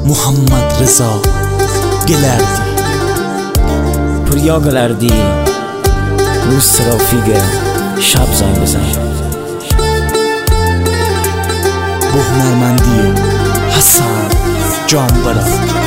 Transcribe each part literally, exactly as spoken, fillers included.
محمد رضا گلردی. پوریا گلردی روز ترافیک شب زنگ بزن. با هنرمندی حسن جانورا.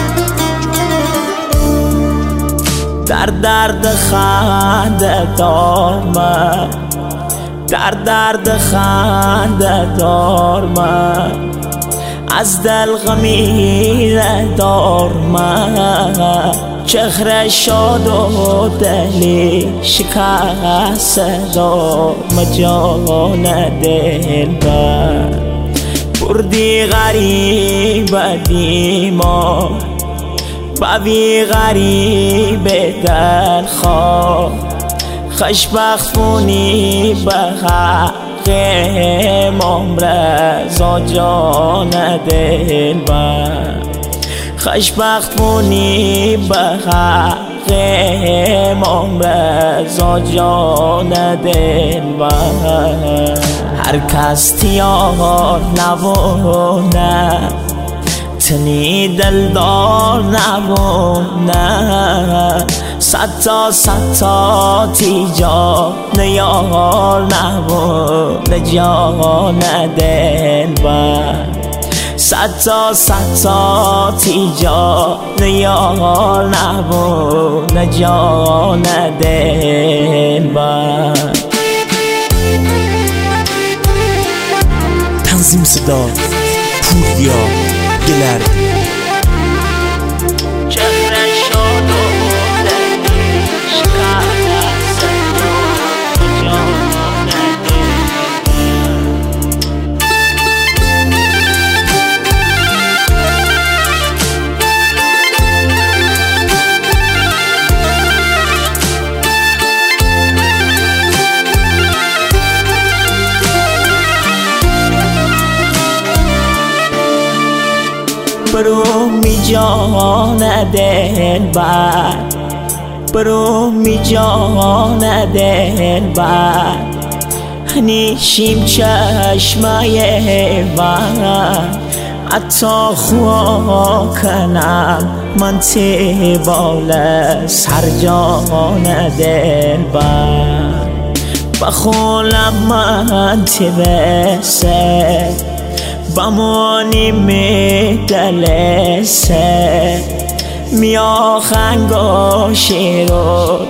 در درد خنده دار من، در درد خنده دار من، از دل غمیره دار من. چهره شاد و دلی شکسته دار من، جان دل بر بردی غریب دیما، بوی غریب دل خواه. خوشبخت بونی به حق امام رضا جان دل بر. خوشبخت بونی به حق امام رضا جان دل بر. هر کس تیار نبونه تنی دلدار نبونه، صد تا صد تا تیجا نیار نبونه جان دل بر. صد تا صد تا تیجا نیار نبونه جان دل بر. تنظیم صدا پوریا گلردی. برو می جان دل بر، برو می جان دل بر. نیشیم چشمه بر، حتی خوا کنم من تیبال سر جان دل بر. بخولم من تبسه بمانی می دلسه، می آهنگ و شیر و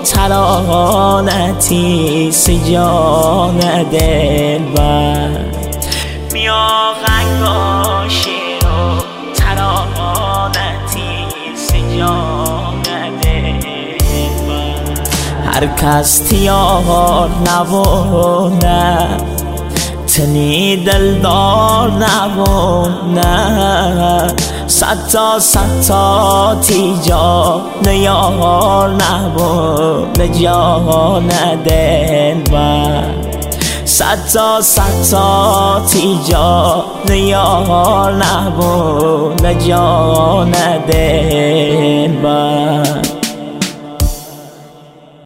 ترانتی سی جان دل بر. می آهنگ و شیر و ترانتی سی جان دل بر. هر کس تیار نبونه تنی دلدار نبونه، صد تا صد تا تیجا نیار نبونه جان دل بر. صد تا صد تا تیجا نیار نبونه جان دل بر.